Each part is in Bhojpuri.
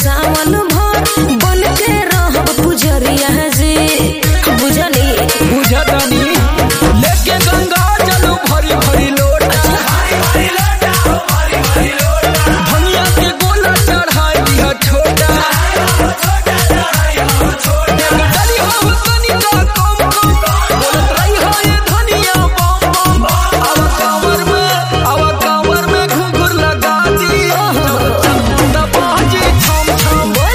सावन भर बन के रहब पुजरिया जी। बुझनी बुझनी लेके गंगा जल भरी भरी लोटा धनिया के गोला चढ़ाई दिया छोटा डली हो तनी का कम बोलत रही हो ये धनिया बम बम आवा कांवर में घुंघरू लगा दी दबाजी छम छम बोल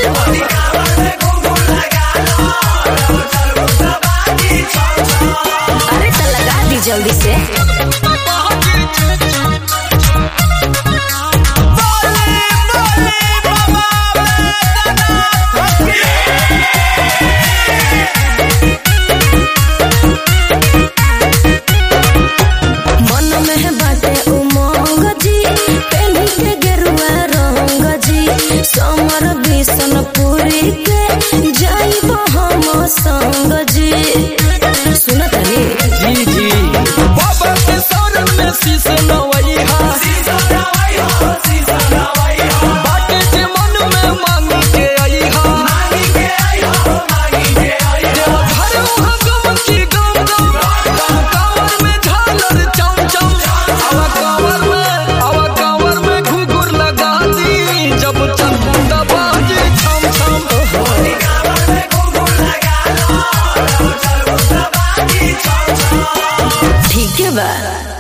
अरे तो लगा दी जल्दी से। मन में बाटे उमंग जी पहनी के गेरुआ रंग जी समर बिसन पूरी के जाइब हम संग जी। सुनत नहीं जी जी बाबा के शरण में शीश नवैहा बाटे जे मन में मांग के आईहा देव घर वहाँ गम की गम गम कांवर में झालर चम चम आवा कांवर में घुंघरू लगा दी जब चल दबाजी छम छम ठीक है बा।